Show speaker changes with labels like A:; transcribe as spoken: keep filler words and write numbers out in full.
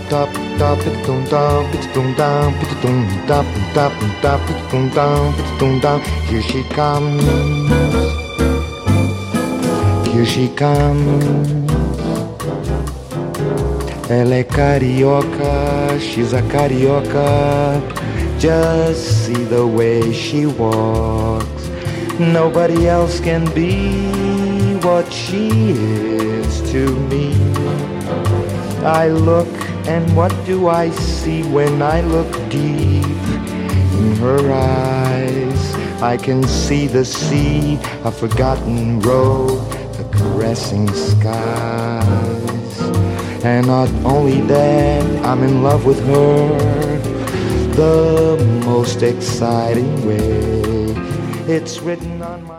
A: tap tap it dum dum it dum dum it dum tap tap tap it dum dum it dum dum. Here she comes, here she comes. Ela é carioca, she's a carioca. Just see the way she walks. Nobody else can be what she is to me. I look, and what do I see when I look deep in her eyes? I can see the sea, a forgotten road, the caressing skies. And not only that, I'm in love with her the most exciting way. It's written on my